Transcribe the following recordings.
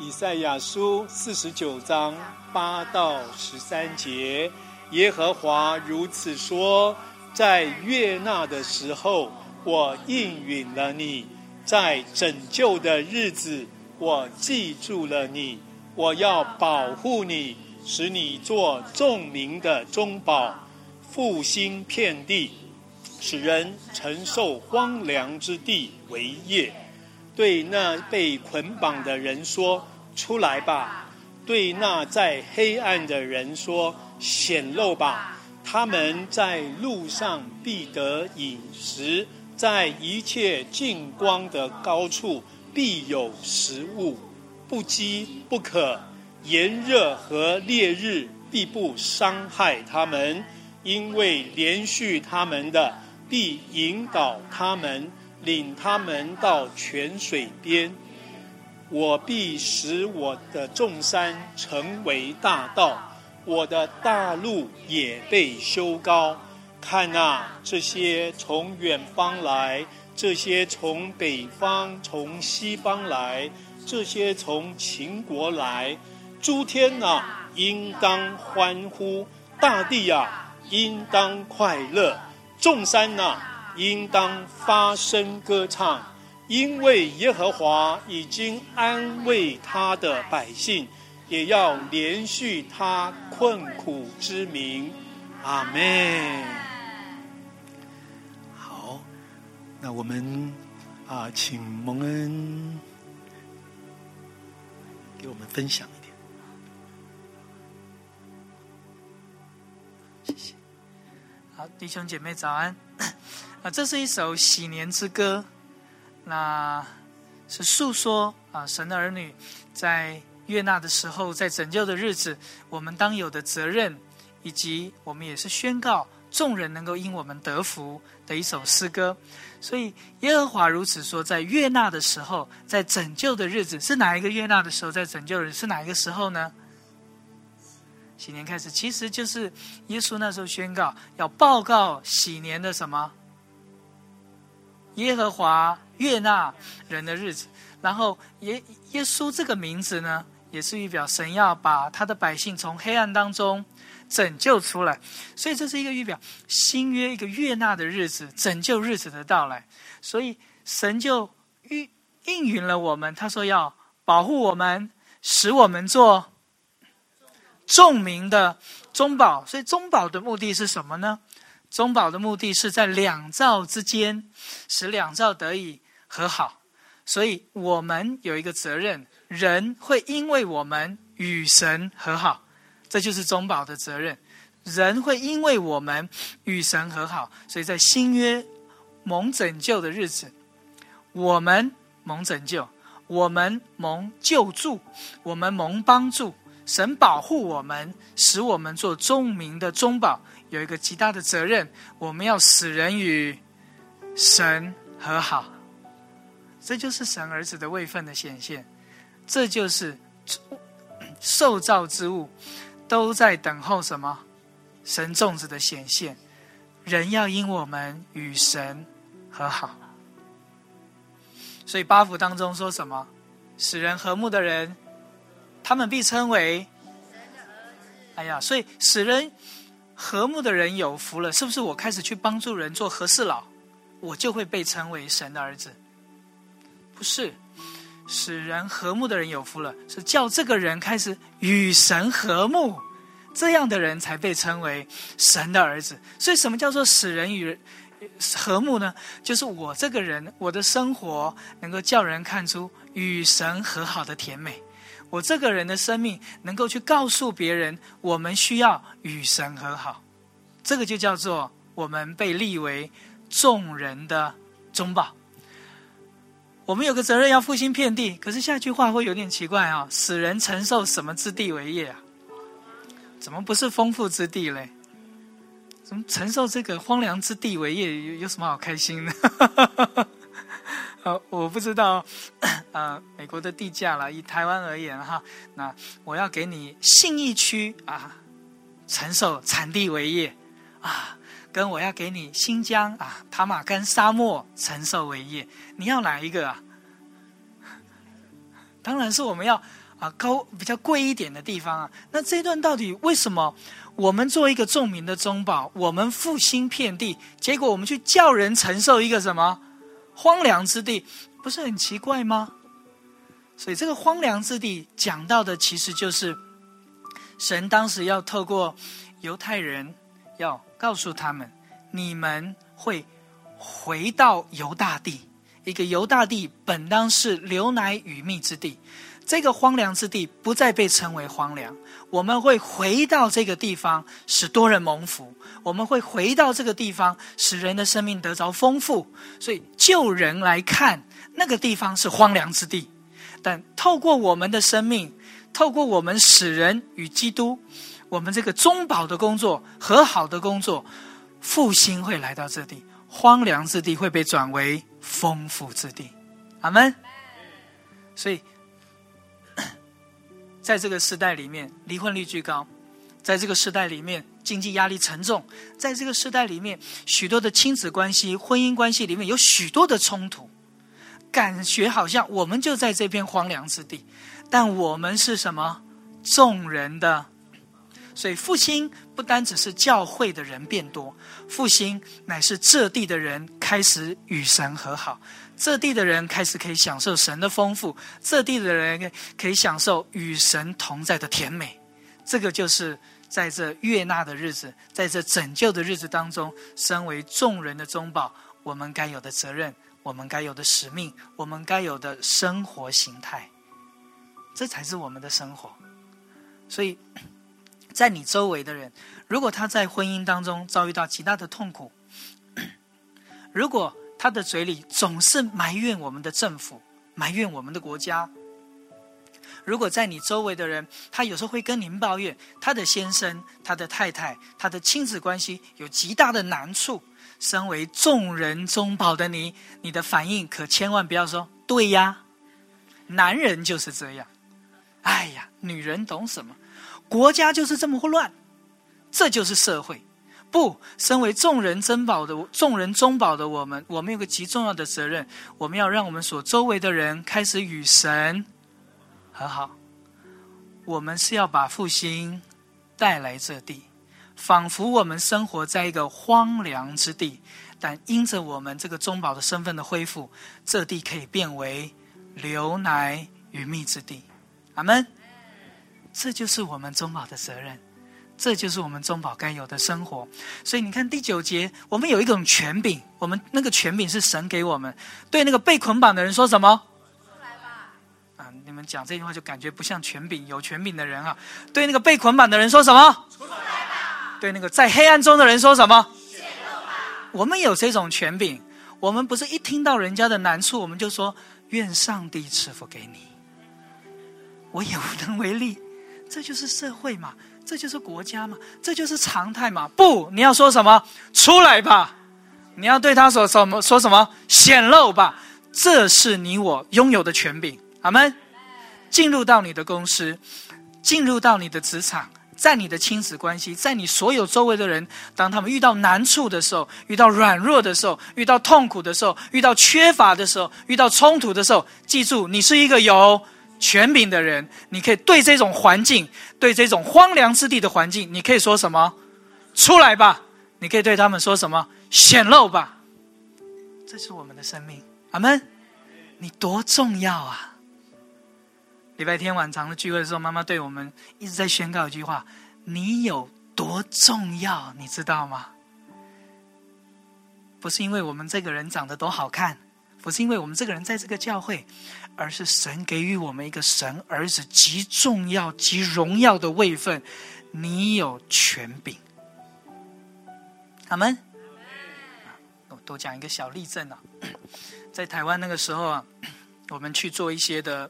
以赛亚书49章8到13节，耶和华如此说：在悦纳的时候，我应允了你；在拯救的日子，我记住了你。我要保护你，使你做众民的中保，复兴遍地，使人承受荒凉之地为业。对那被捆绑的人说：出来吧！对那在黑暗的人说：显露吧！他们在路上必得饮食，在一切近光的高处必有食物，不饥不渴，炎热和烈日必不伤害他们，因为连续他们的必引导他们，领他们到泉水边。我必使我的众山成为大道，我的大路也被修高。看啊，这些从远方来，这些从北方从西方来，这些从秦国来。诸天啊，应当欢呼；大地啊，应当快乐；众山啊，应当发声歌唱。因为耶和华已经安慰他的百姓，也要连续他困苦之民。阿们。好，那我们请蒙恩给我们分享一点。 谢谢。好，弟兄姐妹早安。这是一首喜年之歌。那是诉说神的儿女在悦纳的时候，在拯救的日子，我们当有的责任，以及我们也是宣告众人能够因我们得福的一首诗歌。所以耶和华如此说，在悦纳的时候，在拯救的日子，是哪一个悦纳的时候？在拯救的日子是哪一个时候呢？喜年开始，其实就是耶稣那时候宣告要报告喜年的什么？耶和华悦纳人的日子。然后耶稣这个名字呢，也是预表神要把他的百姓从黑暗当中拯救出来。所以这是一个预表新约一个悦纳的日子，拯救日子的到来。所以神就应允了我们，他说要保护我们，使我们做众民的中保。所以中保的目的是什么呢？中保的目的是在两造之间，使两造得以和好。所以我们有一个责任，人会因为我们与神和好，这就是中保的责任。人会因为我们与神和好，所以在新约蒙拯救的日子，我们蒙拯救，我们蒙救助，我们蒙帮助，神保护我们，使我们做众民的中保。有一个极大的责任，我们要使人与神和好。这就是神儿子的位分的显现，这就是受造之物都在等候什么？神种子的显现。人要因我们与神和好。所以八福当中说什么？使人和睦的人，他们必称为神的儿子。哎呀，所以使人和睦的人有福了，是不是我开始去帮助人做和事佬，我就会被称为神的儿子？不是，使人和睦的人有福了，是叫这个人开始与神和睦，这样的人才被称为神的儿子。所以什么叫做使人与和睦呢？就是我这个人，我的生活能够叫人看出与神和好的甜美，我这个人的生命能够去告诉别人，我们需要与神和好。这个就叫做我们被立为众人的中保。我们有个责任要复兴遍地，可是下句话会有点奇怪啊，使人承受什么之地为业啊？怎么不是丰富之地嘞？怎么承受这个荒凉之地为业，有什么好开心的？我不知道美国的地价啦，以台湾而言哈，那我要给你信义区承受产地为业跟我要给你新疆塔马干沙漠承受为业，你要哪一个啊？当然是我们要比较贵一点的地方啊。那这段到底为什么我们做一个众民的中保，我们复兴遍地，结果我们去叫人承受一个什么荒凉之地，不是很奇怪吗？所以这个荒凉之地讲到的其实就是神当时要透过犹太人要告诉他们，你们会回到犹大地，一个犹大地本当是流奶与蜜之地，这个荒凉之地不再被称为荒凉，我们会回到这个地方，使多人蒙福，我们会回到这个地方，使人的生命得着丰富。所以就人来看，那个地方是荒凉之地，但透过我们的生命，透过我们使人与基督，我们这个中保的工作，和好的工作，复兴会来到这地，荒凉之地会被转为丰富之地。阿们。所以在这个时代里面，离婚率居高，在这个时代里面，经济压力沉重，在这个时代里面，许多的亲子关系、婚姻关系里面有许多的冲突，感觉好像我们就在这片荒凉之地，但我们是什么？众人的。所以复兴不单只是教会的人变多，复兴乃是这地的人开始与神和好，这地的人开始可以享受神的丰富，这地的人可以享受与神同在的甜美。这个就是在这悦纳的日子，在这拯救的日子当中，身为众人的中保，我们该有的责任，我们该有的使命，我们该有的生活形态，这才是我们的生活。所以在你周围的人，如果他在婚姻当中遭遇到极大的痛苦，如果他的嘴里总是埋怨我们的政府，埋怨我们的国家，如果在你周围的人，他有时候会跟您抱怨他的先生、他的太太、他的亲子关系有极大的难处，身为众人中保的你，你的反应可千万不要说对呀，男人就是这样，哎呀，女人懂什么，国家就是这么乱，这就是社会。不，身为众人中保的我们有个极重要的责任，我们要让我们所周围的人开始与神和好。我们是要把复兴带来这地，仿佛我们生活在一个荒凉之地，但因着我们这个中保的身份的恢复，这地可以变为流奶与蜜之地。阿们。这就是我们中保的责任，这就是我们中保该有的生活。所以你看第9节，我们有一种权柄，我们那个权柄是神给我们，对那个被捆绑的人说什么？出来吧。你们讲这句话就感觉不像权柄，有权柄的人啊。对那个被捆绑的人说什么？出来吧。对那个在黑暗中的人说什么？显露吧。我们有这种权柄，我们不是一听到人家的难处，我们就说愿上帝赐福给你，我也无能为力。这就是社会嘛，这就是国家嘛，这就是常态嘛。不，你要说什么？出来吧！你要对他说什么？显露吧！这是你我拥有的权柄。阿们。进入到你的公司，进入到你的职场，在你的亲子关系，在你所有周围的人，当他们遇到难处的时候，遇到软弱的时候，遇到痛苦的时候，遇到缺乏的时候，遇到冲突的时候，记住，你是一个有权柄的人，你可以对这种环境，对这种荒凉之地的环境，你可以说什么？出来吧！你可以对他们说什么？显露吧！这是我们的生命。阿们。你多重要啊！礼拜天晚上的聚会的时候，妈妈对我们一直在宣告一句话：你有多重要，你知道吗？不是因为我们这个人长得多好看，不是因为我们这个人在这个教会，而是神给予我们一个神儿子极重要极荣耀的位分，你有权柄。阿们。我多讲一个小例证啊，在台湾那个时候啊，我们去做一些的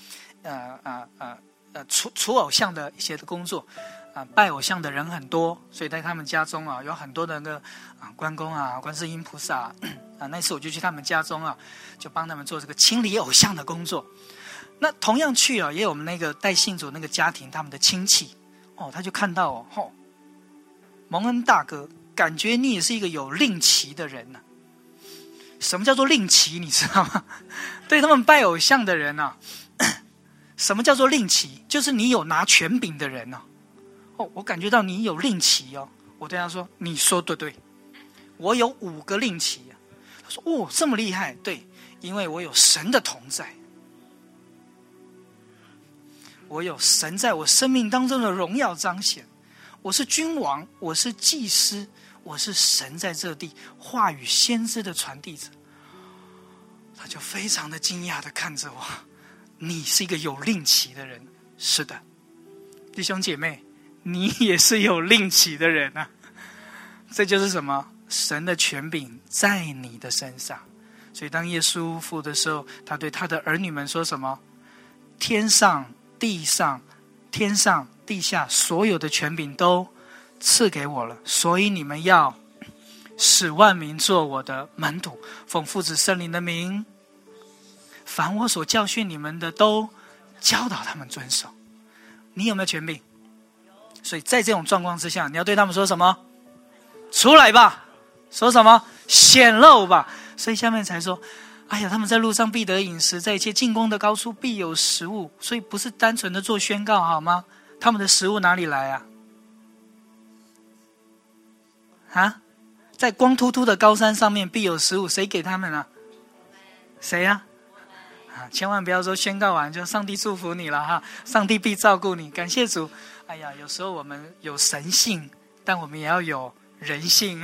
除偶像的一些的工作拜偶像的人很多，所以在他们家中啊有很多的那个关公啊、观世音菩萨那次我就去他们家中啊，就帮他们做这个清理偶像的工作。那同样去也有我们那个带信主那个家庭他们的亲戚他就看到蒙恩大哥，感觉你也是一个有令旗的人啊。什么叫做令旗你知道吗？对他们拜偶像的人啊， 什么叫做令旗？就是你有拿权柄的人我感觉到你有令旗我对他说，你说对，我有5个令旗他说这么厉害，对，因为我有神的同在，我有神在我生命当中的荣耀彰显，我是君王，我是祭司，我是神在这地话语先知的传递者。他就非常的惊讶的看着我，你是一个有令旗的人。是的，弟兄姐妹，你也是有令旗的人啊。这就是什么？神的权柄在你的身上。所以当耶稣复活的时候，他对他的儿女们说什么？天上地上所有的权柄都赐给我了，所以你们要使万民做我的门徒，奉父子圣灵的名，凡我所教训你们的都教导他们遵守。你有没有权柄？所以在这种状况之下，你要对他们说什么？出来吧。说什么？显露吧。所以下面才说，哎呀，他们在路上必得饮食，在一切近光的高处必有食物。所以不是单纯的做宣告好吗？他们的食物哪里来啊？在光秃秃的高山上面必有食物，谁给他们啊？谁啊？千万不要说宣告完就上帝祝福你了哈，上帝必照顾你，感谢主。哎呀，有时候我们有神性，但我们也要有人性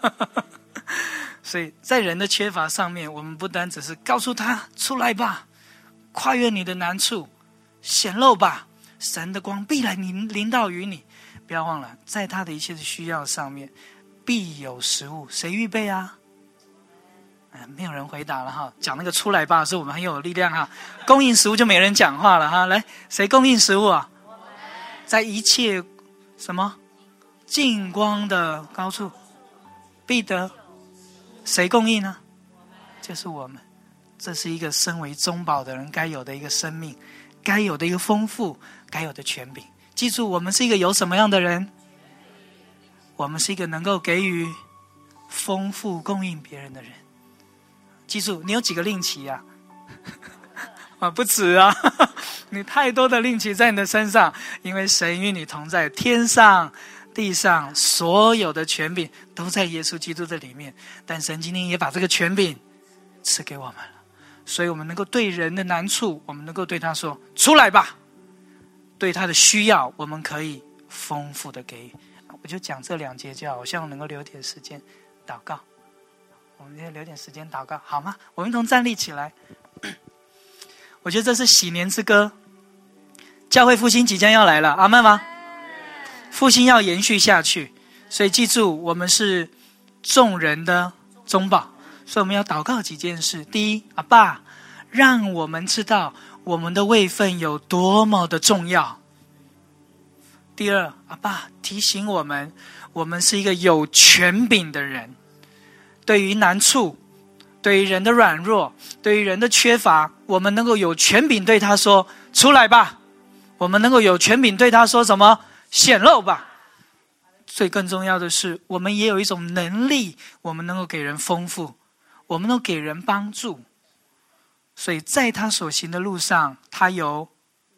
所以在人的缺乏上面，我们不单只是告诉他出来吧，跨越你的难处，显露吧，神的光必然临到于你。不要忘了，在他的一切的需要上面必有食物。谁预备啊？没有人回答了哈。讲那个出来吧，是我们很有力量哈。供应食物就没人讲话了哈。来，谁供应食物啊？在一切什么近光的高处必得。谁供应呢？就是我们。这是一个身为中保的人该有的一个生命，该有的一个丰富，该有的权柄。记住，我们是一个有什么样的人？我们是一个能够给予丰富供应别人的人。记住，你有几个令旗啊？不止啊，你太多的令旗在你的身上，因为神与你同在，天上地上所有的权柄都在耶稣基督的里面。但神今天也把这个权柄赐给我们了，所以我们能够对人的难处，我们能够对他说出来吧，对他的需要我们可以丰富的给予。我就讲这2节就好，我希望能够留点时间祷告。我们先留点时间祷告好吗？我们一同站立起来。我觉得这是喜年之歌，教会复兴即将要来了，阿们吗？复兴要延续下去，所以记住，我们是众人的中保，所以我们要祷告几件事。第一，阿爸，让我们知道我们的位分有多么的重要。第二，阿爸，提醒我们，我们是一个有权柄的人，对于难处，对于人的软弱，对于人的缺乏，我们能够有权柄对他说出来吧。我们能够有权柄对他说什么？显露吧。最更重要的是，我们也有一种能力，我们能够给人丰富，我们能够给人帮助。所以在他所行的路上，他有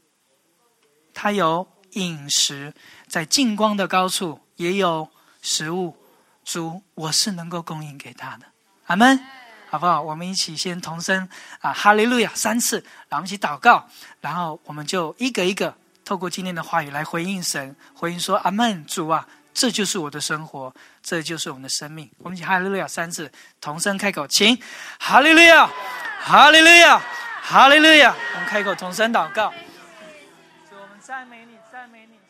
饮食，在近光的高处也有食物。主，我是能够供应给他的。阿们，好不好？我们一起先同声哈利路亚3次，然后我们一起祷告，然后我们就一个一个透过今天的话语来回应神，回应说阿们，主啊，这就是我的生活，这就是我们的生命。我们一起哈利路亚3次，同声开口，请哈利路亚，哈利路亚，哈利路亚。我们开口同声祷告。主，我们赞美你，赞美你。